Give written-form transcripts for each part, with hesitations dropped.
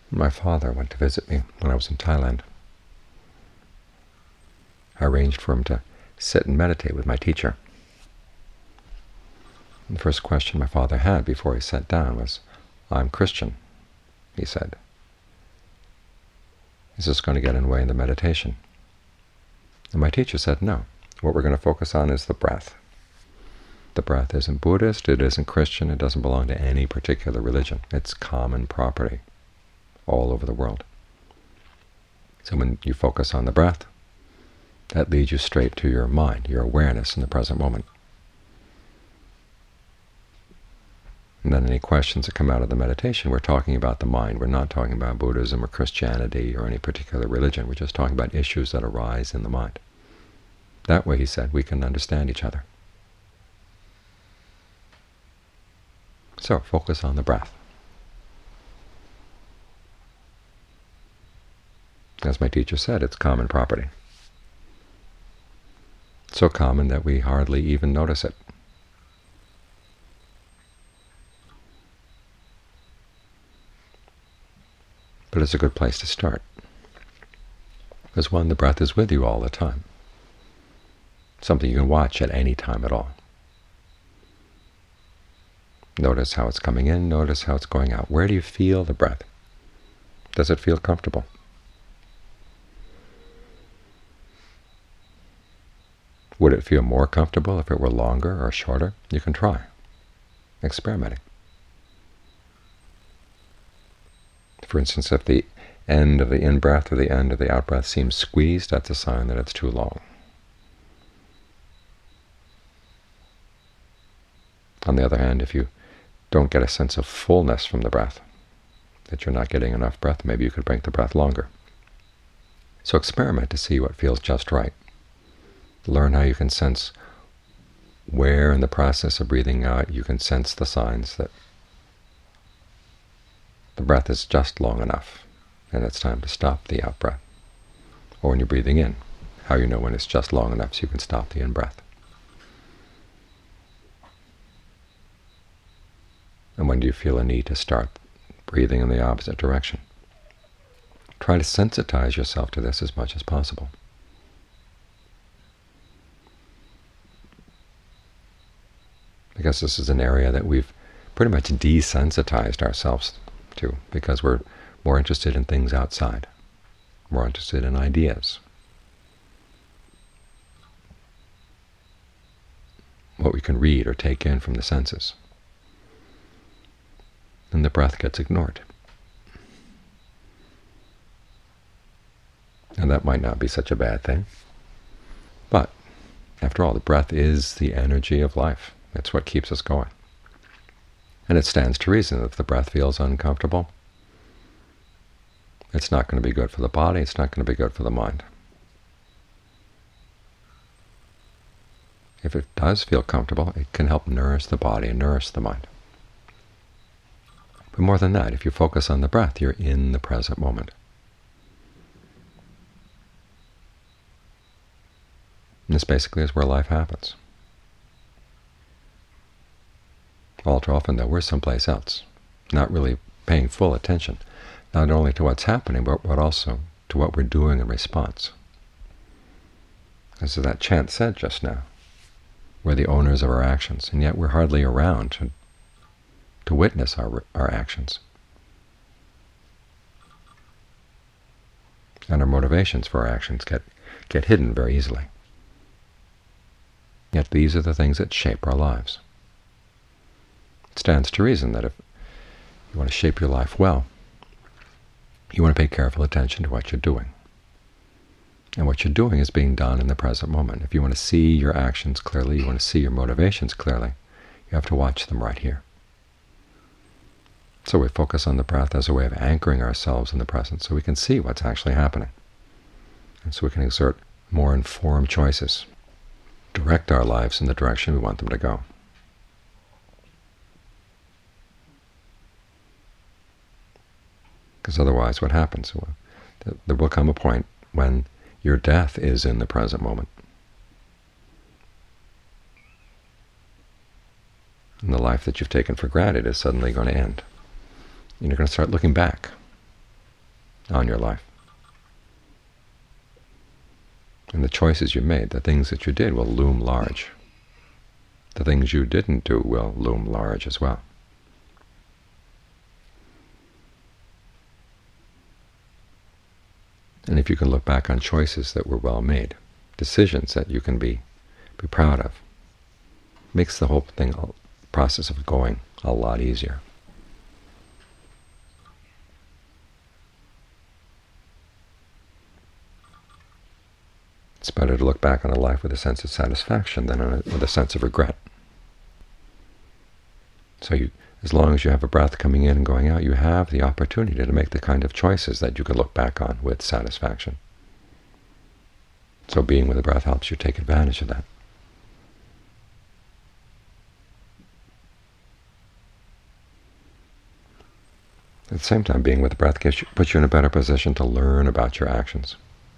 My father went to visit me when I was in Thailand. I arranged for him to sit and meditate with my teacher. And the first question my father had before he sat down was, "I'm Christian," he said. "Is this going to get in the way of the meditation?" And my teacher said, "No. What we're going to focus on is the breath. The breath isn't Buddhist, it isn't Christian, it doesn't belong to any particular religion. It's common property all over the world. So when you focus on the breath, that leads you straight to your mind, your awareness in the present moment. And then any questions that come out of the meditation, we're talking about the mind. We're not talking about Buddhism or Christianity or any particular religion. We're just talking about issues that arise in the mind. That way," he said, "we can understand each other." So focus on the breath. As my teacher said, it's common property. So common that we hardly even notice it. But it's a good place to start. Because one, the breath is with you all the time. Something you can watch at any time at all. Notice how it's coming in, notice how it's going out. Where do you feel the breath? Does it feel comfortable? Would it feel more comfortable if it were longer or shorter? You can try experimenting. For instance, if the end of the in-breath or the end of the out-breath seems squeezed, that's a sign that it's too long. On the other hand, if you don't get a sense of fullness from the breath, that you're not getting enough breath, maybe you could make the breath longer. So experiment to see what feels just right. Learn how you can sense where in the process of breathing out you can sense the signs that the breath is just long enough and it's time to stop the out-breath. Or when you're breathing in, how you know when it's just long enough so you can stop the in-breath. And when do you feel a need to start breathing in the opposite direction? Try to sensitize yourself to this as much as possible. Because this is an area that we've pretty much desensitized ourselves to, because we're more interested in things outside, more interested in ideas, what we can read or take in from the senses. And the breath gets ignored. And that might not be such a bad thing. But after all, the breath is the energy of life. It's what keeps us going. And it stands to reason that if the breath feels uncomfortable, it's not going to be good for the body, it's not going to be good for the mind. If it does feel comfortable, it can help nourish the body and nourish the mind. But more than that, if you focus on the breath, you're in the present moment. And this basically is where life happens. All too often, though, we're someplace else, not really paying full attention, not only to what's happening, but also to what we're doing in response. As that chant said just now, we're the owners of our actions, and yet we're hardly around to witness our actions. And our motivations for our actions get hidden very easily. Yet these are the things that shape our lives. It stands to reason that if you want to shape your life well, you want to pay careful attention to what you're doing. And what you're doing is being done in the present moment. If you want to see your actions clearly, you want to see your motivations clearly, you have to watch them right here. So we focus on the breath as a way of anchoring ourselves in the present so we can see what's actually happening. And so we can exert more informed choices, direct our lives in the direction we want them to go. Because otherwise what happens? There will come a point when your death is in the present moment. And the life that you've taken for granted is suddenly going to end. And you're going to start looking back on your life. And the choices you made, the things that you did, will loom large. The things you didn't do will loom large as well. And if you can look back on choices that were well made, decisions that you can be proud of, makes the whole process of going a lot easier. It's better to look back on a life with a sense of satisfaction than with a sense of regret. So as long as you have a breath coming in and going out, you have the opportunity to make the kind of choices that you can look back on with satisfaction. So being with the breath helps you take advantage of that. At the same time, being with the breath puts you in a better position to learn about your actions.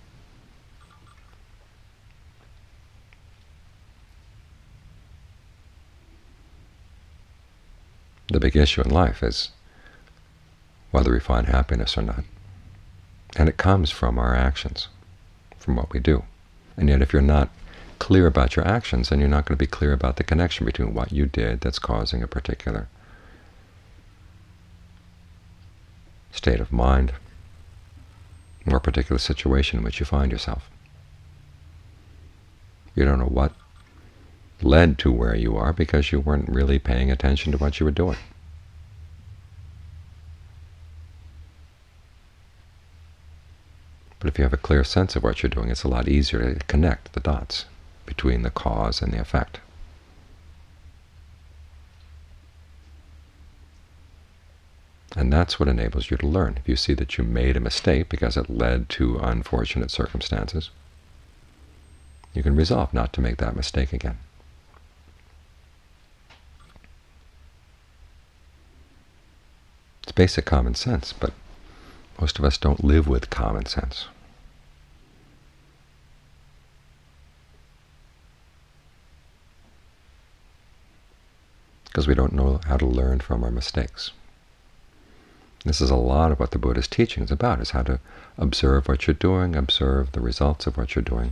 The big issue in life is whether we find happiness or not. And it comes from our actions, from what we do. And yet if you're not clear about your actions, then you're not going to be clear about the connection between what you did that's causing a particular state of mind or a particular situation in which you find yourself. You don't know what led to where you are because you weren't really paying attention to what you were doing. But if you have a clear sense of what you're doing, it's a lot easier to connect the dots between the cause and the effect. And that's what enables you to learn. If you see that you made a mistake because it led to unfortunate circumstances, you can resolve not to make that mistake again. It's basic common sense, but most of us don't live with common sense. Because we don't know how to learn from our mistakes. This is a lot of what the Buddha's teaching is about, is how to observe what you're doing, observe the results of what you're doing.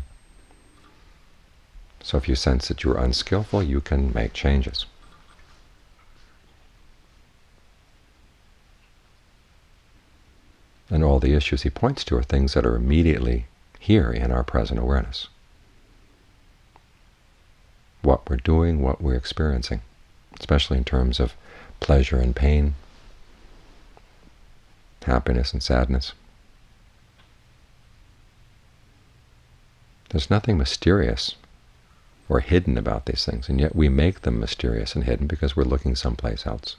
So if you sense that you're unskillful, you can make changes. And all the issues he points to are things that are immediately here in our present awareness. What we're doing, what we're experiencing, especially in terms of pleasure and pain, happiness and sadness. There's nothing mysterious or hidden about these things, and yet we make them mysterious and hidden because we're looking someplace else.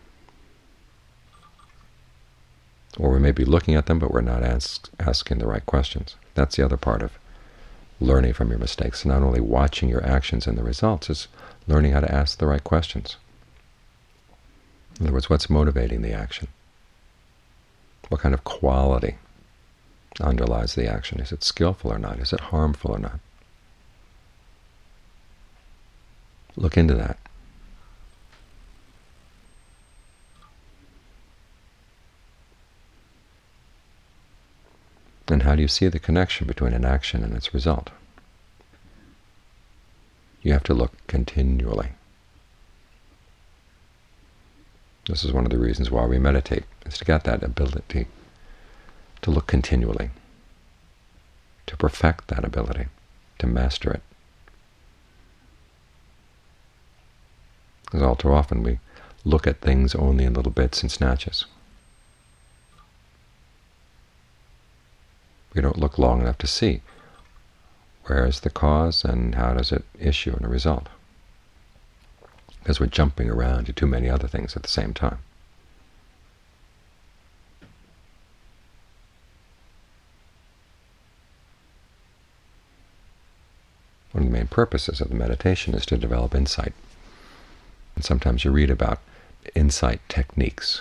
Or we may be looking at them, but we're not asking the right questions. That's the other part of learning from your mistakes. Not only watching your actions and the results, is learning how to ask the right questions. In other words, what's motivating the action? What kind of quality underlies the action? Is it skillful or not? Is it harmful or not? Look into that. And how do you see the connection between an action and its result? You have to look continually. This is one of the reasons why we meditate, is to get that ability to look continually, to perfect that ability, to master it. Because all too often we look at things only in little bits and snatches. We don't look long enough to see where is the cause and how does it issue in a result, because we're jumping around to too many other things at the same time. One of the main purposes of the meditation is to develop insight. And sometimes you read about insight techniques.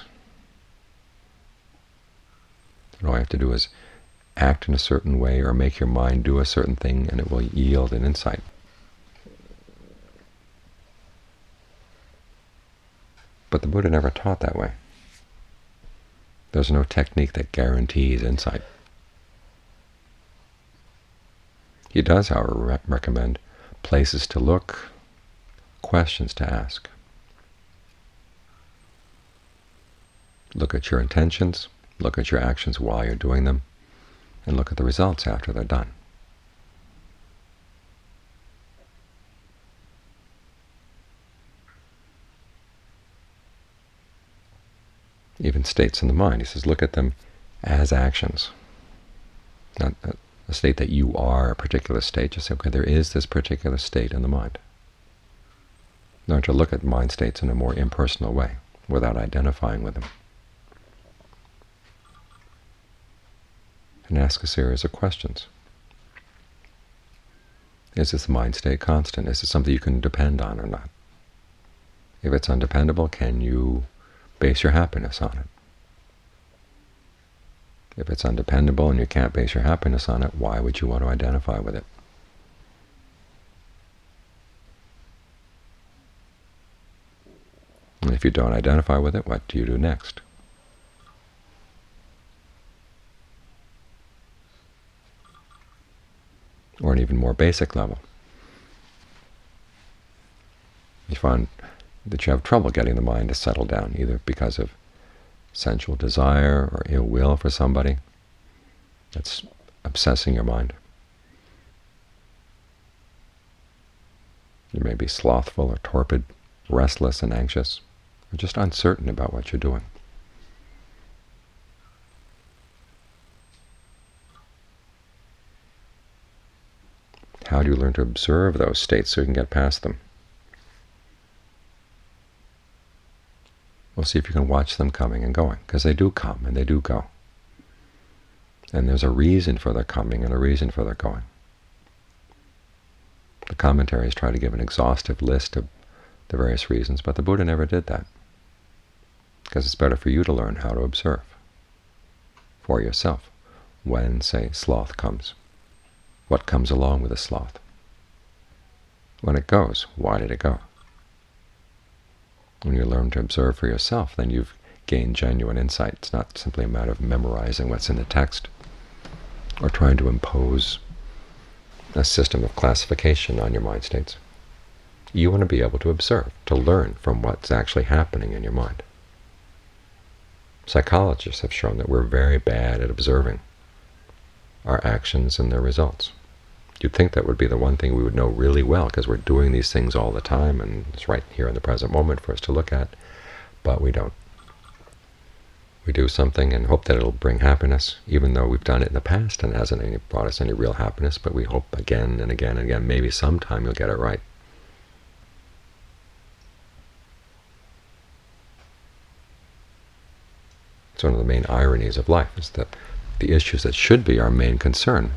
And all you have to do is act in a certain way or make your mind do a certain thing, and it will yield an insight. But the Buddha never taught that way. There's no technique that guarantees insight. He does, however, recommend places to look, questions to ask. Look at your intentions, look at your actions while you're doing them, and look at the results after they're done. Even states in the mind, he says, look at them as actions. Not a state that you are a particular state. Just say, okay, there is this particular state in the mind. Learn to look at mind states in a more impersonal way, without identifying with them. And ask a series of questions. Is this mind state constant? Is it something you can depend on or not? If it's undependable, can you base your happiness on it? If it's undependable and you can't base your happiness on it, why would you want to identify with it? And if you don't identify with it, what do you do next? Or an even more basic level. You find that you have trouble getting the mind to settle down, either because of sensual desire or ill will for somebody that's obsessing your mind. You may be slothful or torpid, restless and anxious, or just uncertain about what you're doing. How do you learn to observe those states so you can get past them? Well, see if you can watch them coming and going, because they do come and they do go. And there's a reason for their coming and a reason for their going. The commentaries try to give an exhaustive list of the various reasons, but the Buddha never did that, because it's better for you to learn how to observe for yourself when, say, sloth comes. What comes along with a sloth? When it goes, why did it go? When you learn to observe for yourself, then you've gained genuine insight. It's not simply a matter of memorizing what's in the text or trying to impose a system of classification on your mind states. You want to be able to observe, to learn from what's actually happening in your mind. Psychologists have shown that we're very bad at observing our actions and their results. You'd think that would be the one thing we would know really well, because we're doing these things all the time, and it's right here in the present moment for us to look at, but we don't. We do something and hope that it'll bring happiness, even though we've done it in the past and it hasn't brought us any real happiness, but we hope again and again and again, maybe sometime you'll get it right. It's one of the main ironies of life, is that the issues that should be our main concern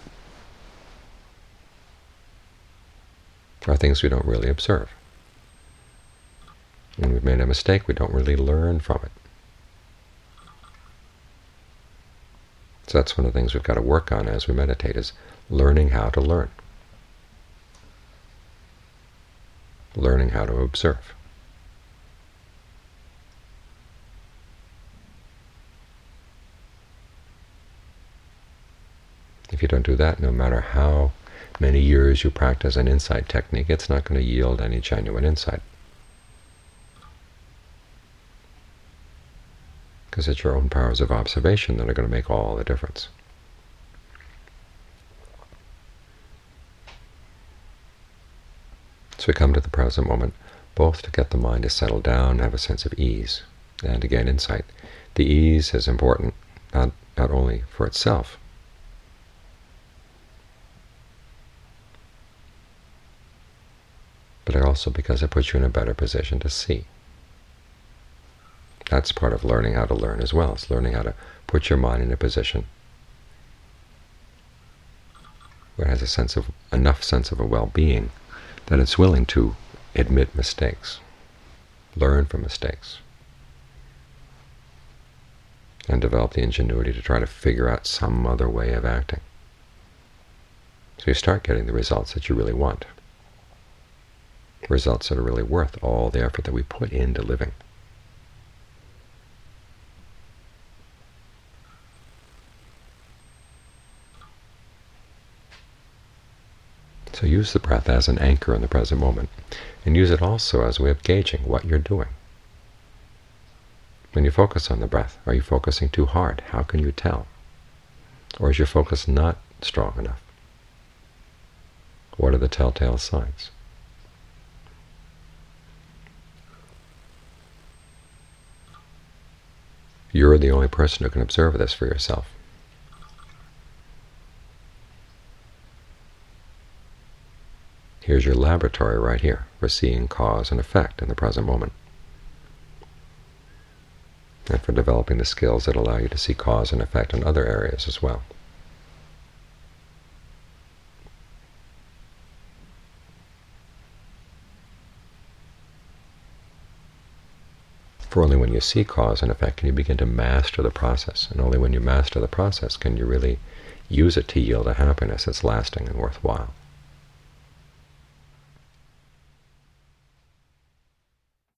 are things we don't really observe. When we've made a mistake, we don't really learn from it. So that's one of the things we've got to work on as we meditate, is learning how to learn. Learning how to observe. If you don't do that, no matter how many years you practice an insight technique, it's not going to yield any genuine insight. Because it's your own powers of observation that are going to make all the difference. So we come to the present moment, both to get the mind to settle down, have a sense of ease, and to gain insight. The ease is important, not only for itself, but also because it puts you in a better position to see. That's part of learning how to learn as well. It's learning how to put your mind in a position where it has enough sense of a well-being that it's willing to admit mistakes, learn from mistakes, and develop the ingenuity to try to figure out some other way of acting. So you start getting the results that you really want. Results that are really worth all the effort that we put into living. So use the breath as an anchor in the present moment, and use it also as a way of gauging what you're doing. When you focus on the breath, are you focusing too hard? How can you tell? Or is your focus not strong enough? What are the telltale signs? You're the only person who can observe this for yourself. Here's your laboratory right here for seeing cause and effect in the present moment, and for developing the skills that allow you to see cause and effect in other areas as well. For only when you see cause and effect can you begin to master the process, and only when you master the process can you really use it to yield a happiness that's lasting and worthwhile.